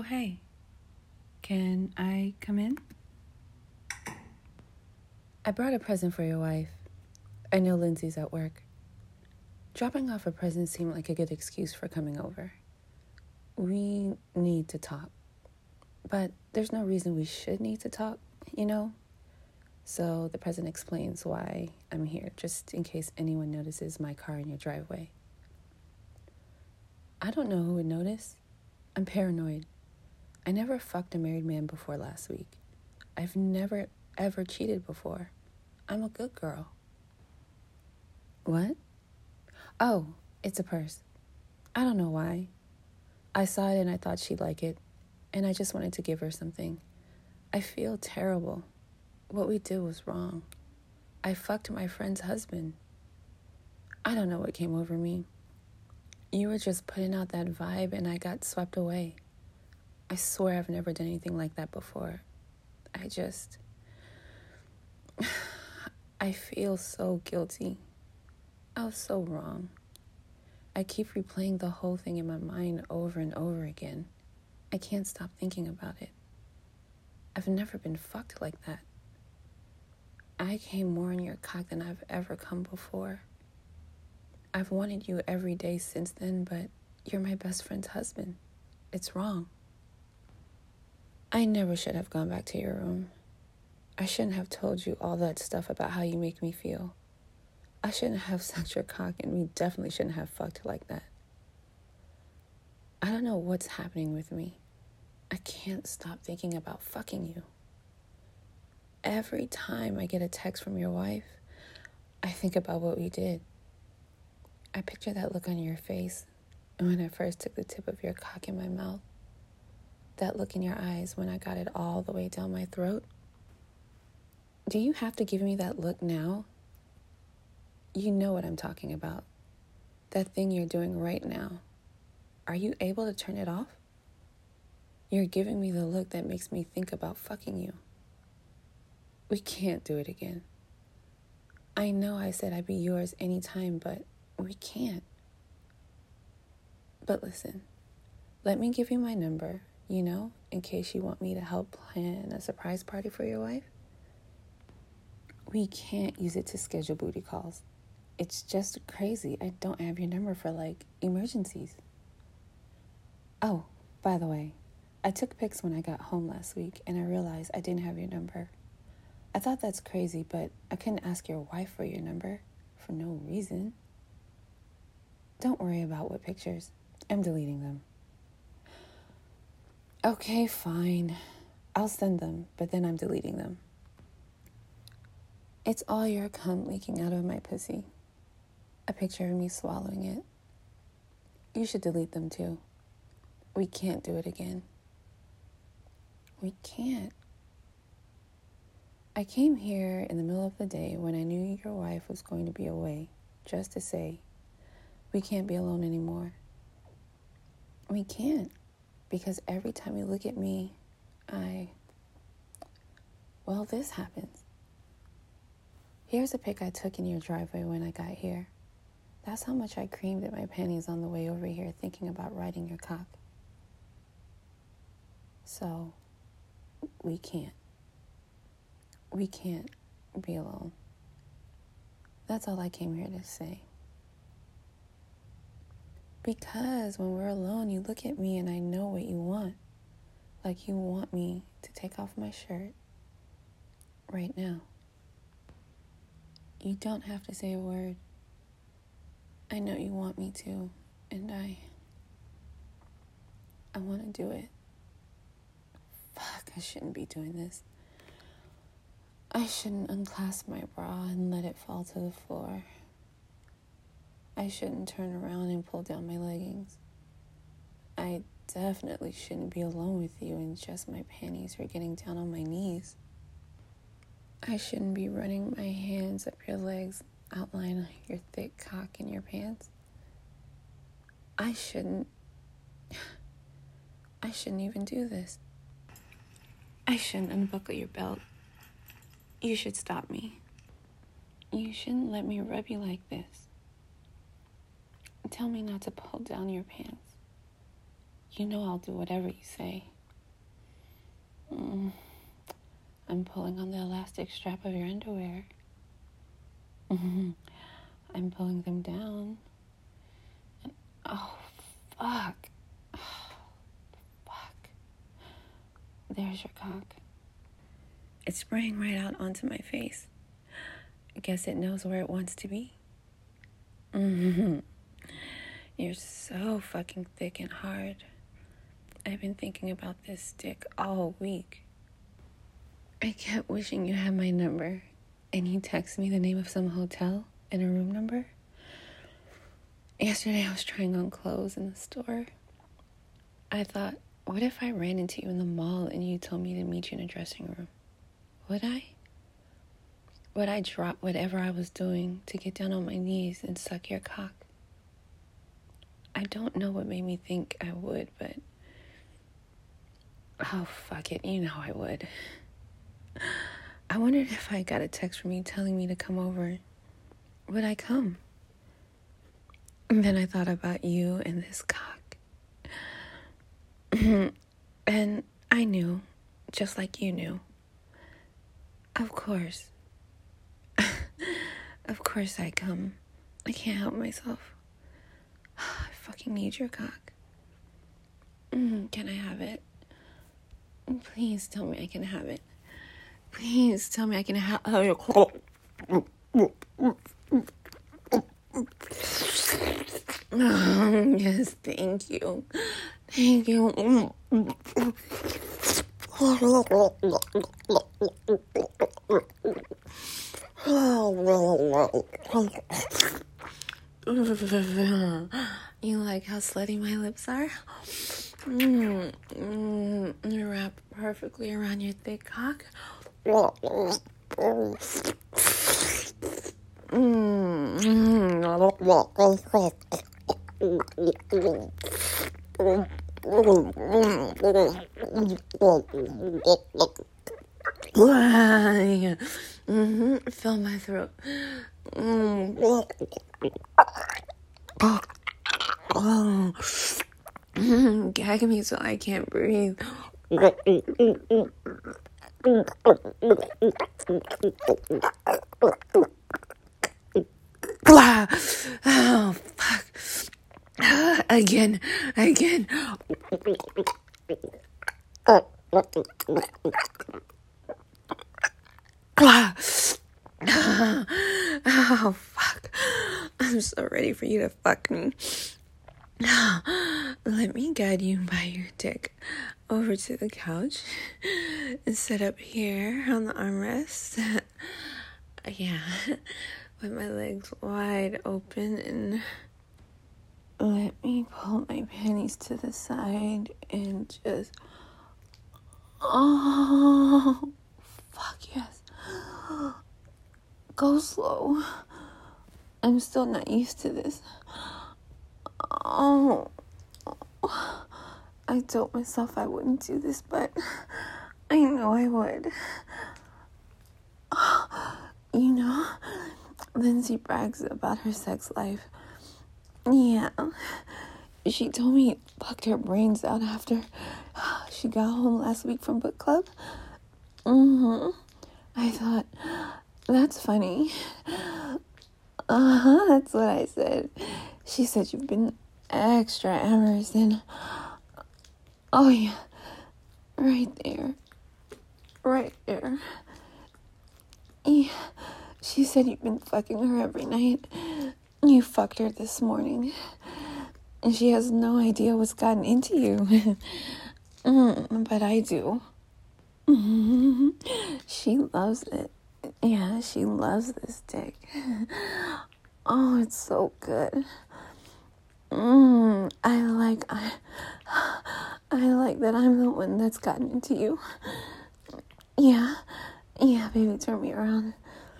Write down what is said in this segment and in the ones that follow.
hey, can I come in? I brought a present for your wife. I know Lindsay's at work. Dropping off a present seemed like a good excuse for coming over. We need to talk. But there's no reason we should need to talk, you know? So the present explains why I'm here, just in case anyone notices my car in your driveway. I don't know who would notice. I'm paranoid. I never fucked a married man before last week. I've never, ever cheated before. I'm a good girl. What? Oh, it's a purse. I don't know why. I saw it and I thought she'd like it, and I just wanted to give her something. I feel terrible. What we did was wrong. I fucked my friend's husband. I don't know what came over me. You were just putting out that vibe and I got swept away. I swear I've never done anything like that before. I feel so guilty. I was so wrong. I keep replaying the whole thing in my mind over and over again. I can't stop thinking about it. I've never been fucked like that. I came more on your cock than I've ever come before. I've wanted you every day since then, but you're my best friend's husband. It's wrong. I never should have gone back to your room. I shouldn't have told you all that stuff about how you make me feel. I shouldn't have sucked your cock, and we definitely shouldn't have fucked like that. I don't know what's happening with me. I can't stop thinking about fucking you. Every time I get a text from your wife, I think about what we did. I picture that look on your face when I first took the tip of your cock in my mouth. That look in your eyes when I got it all the way down my throat. Do you have to give me that look now? You know what I'm talking about. That thing you're doing right now. Are you able to turn it off? You're giving me the look that makes me think about fucking you. We can't do it again. I know I said I'd be yours anytime, but we can't. But listen, let me give you my number, in case you want me to help plan a surprise party for your wife. We can't use it to schedule booty calls. It's just crazy. I don't have your number for, emergencies. Oh, by the way, I took pics when I got home last week, and I realized I didn't have your number. I thought that's crazy, but I couldn't ask your wife for your number for no reason. Don't worry about what pictures. I'm deleting them. Okay, fine. I'll send them, but then I'm deleting them. It's all your cum leaking out of my pussy. A picture of me swallowing it. You should delete them too. We can't do it again. We can't. I came here in the middle of the day when I knew your wife was going to be away, just to say, we can't be alone anymore. We can't, because every time you look at me, this happens. Here's a pic I took in your driveway when I got here. That's how much I creamed at my panties on the way over here thinking about riding your cock. So, we can't. We can't be alone. That's all I came here to say. Because when we're alone, you look at me and I know what you want. Like you want me to take off my shirt right now. You don't have to say a word. I know you want me to, and I want to do it. Fuck, I shouldn't be doing this. I shouldn't unclasp my bra and let it fall to the floor. I shouldn't turn around and pull down my leggings. I definitely shouldn't be alone with you in just my panties or getting down on my knees. I shouldn't be running my hands up your legs, outline your thick cock in your pants. I shouldn't even do this. I shouldn't unbuckle your belt. You should stop me. You shouldn't let me rub you like this. Tell me not to pull down your pants. You know I'll do whatever you say. I'm pulling on the elastic strap of your underwear. I'm pulling them down. And, oh, fuck. Fuck. There's your cock. It's spraying right out onto my face. I guess it knows where it wants to be. You're so fucking thick and hard. I've been thinking about this dick all week. I kept wishing you had my number, and you text me the name of some hotel and a room number. Yesterday I was trying on clothes in the store. I thought, what if I ran into you in the mall and you told me to meet you in a dressing room? Would I? Would I drop whatever I was doing to get down on my knees and suck your cock? I don't know what made me think I would, but oh, fuck it, you know I would. I wondered if I got a text from you telling me to come over, would I come? And then I thought about you and this cock. And I knew, just like you knew. Of course. Of course I come. I can't help myself. I fucking need your cock. Can I have it? Please tell me I can have it. Please tell me I can have your cock. Yes, thank you. Thank you. You like how slutty my lips are? You wrap perfectly around your thick cock. Fill my throat. Gag me so I can't breathe. Oh, fuck. Again. Oh, fuck. I'm so ready for you to fuck me. Let me guide you by your dick over to the couch and sit up here on the armrest. Yeah, with my legs wide open, and let me pull my panties to the side and just, oh, fuck yes. Go slow. I'm still not used to this. Oh, I told myself I wouldn't do this, but I know I would. You know, Lindsay brags about her sex life. Yeah, she told me it fucked her brains out after she got home last week from book club. I thought, that's funny. That's what I said. She said you've been extra amorous, and oh yeah, right there. Yeah, she said you've been fucking her every night. You fucked her this morning, and she has no idea what's gotten into you. But I do. She loves it. Yeah, she loves this dick. Oh, it's so good. I like that I'm the one that's gotten into you. Yeah, baby, turn me around.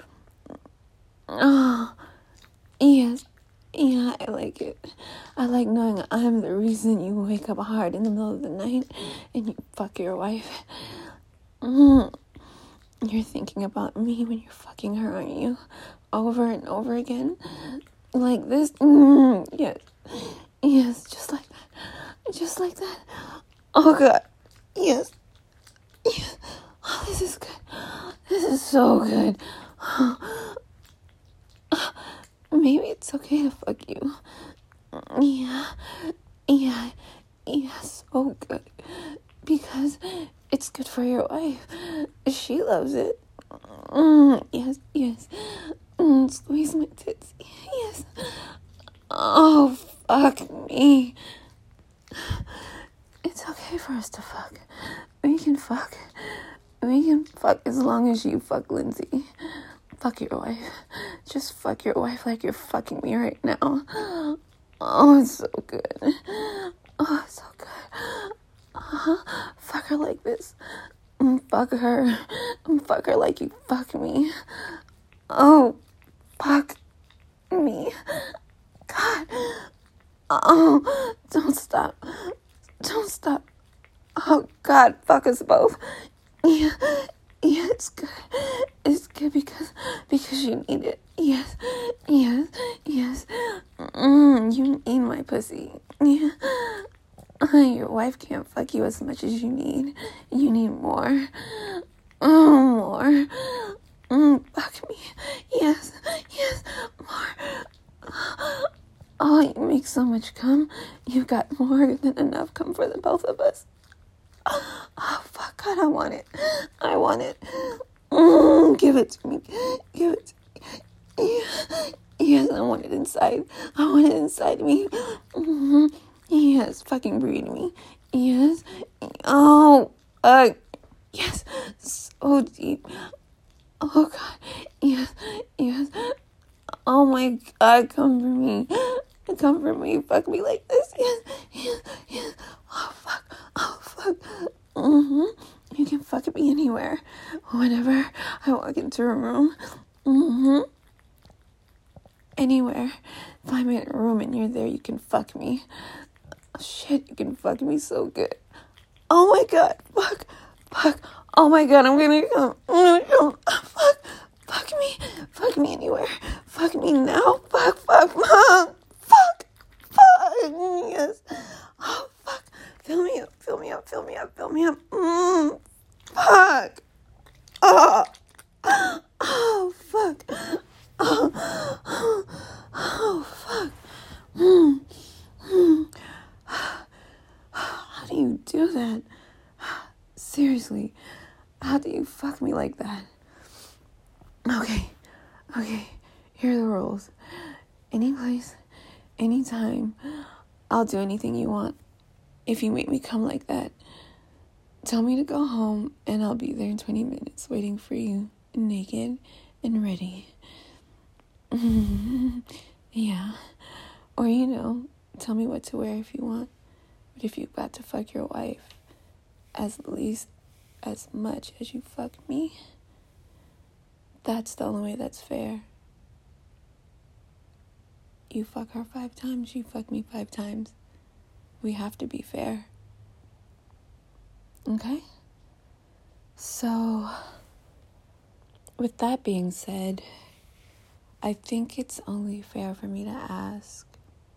Oh, yes. Yeah, I like it. I like knowing I'm the reason you wake up hard in the middle of the night and you fuck your wife. You're thinking about me when you're fucking her, aren't you? Over and over again? Like this? Yes. Yes, just like that. Oh, God. Yes. Yeah. Oh, this is good. This is so good. Maybe it's okay to fuck you. Yeah. Yeah. Yeah, so good. Because it's good for your wife. She loves it. Yes, yes. Squeeze my tits. Yes. Oh, fuck me. It's okay for us to fuck. We can fuck. We can fuck as long as you fuck Lindsay. Fuck your wife. Just fuck your wife like you're fucking me right now. Oh, it's so good. Oh, it's so good. Fuck her like this. Fuck her. Fuck her like you fuck me. Oh, fuck me. God. Oh, don't stop. Don't stop. Oh, God, fuck us both. Yeah, yeah, it's good. It's good because you need it. Yes, yes, yes. You need my pussy. Yeah. Your wife can't fuck you as much as you need. You need more. More. Fuck me. Yes, yes, more. Oh, you make so much cum. You've got more than enough cum for the both of us. Oh, fuck, God, I want it. I want it. Give it to me. Give it to me. Yeah. Yes, I want it inside. I want it inside me. Yes, fucking breathe me. Yes. Oh, yes. So deep. Oh, God. Yes, yes. Oh, my God, come for me. Come for me. Fuck me like this. Yes, yes, yes. Oh, fuck. Oh, fuck. You can fuck me anywhere. Whenever I walk into a room. Anywhere. If I'm in a room and you're there, you can fuck me. Oh, shit, you can fuck me so good. Oh my God. Fuck. Fuck. Oh my God, I'm gonna come. Fuck. Fuck me. Fuck me anywhere. Fuck me now. Fuck. Fuck. Fuck. Fuck. Fuck. Yes. Oh, fuck. Fill me up. Fill me up. Fill me up. Fill me up. Fuck. Oh. Oh, fuck. Oh, fuck. How do you do that? Seriously, how do you fuck me like that? Okay, here are the rules. Any place, anytime, I'll do anything you want. If you make me come like that, tell me to go home and I'll be there in 20 minutes waiting for you, naked and ready. Yeah. Or, tell me what to wear if you want. But if you've got to fuck your wife at least as much as you fuck me, that's the only way that's fair. You fuck her 5 times, you fuck me 5 times. We have to be fair. Okay? So, with that being said, I think it's only fair for me to ask,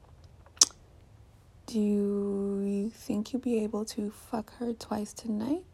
do you think you'll be able to fuck her twice tonight?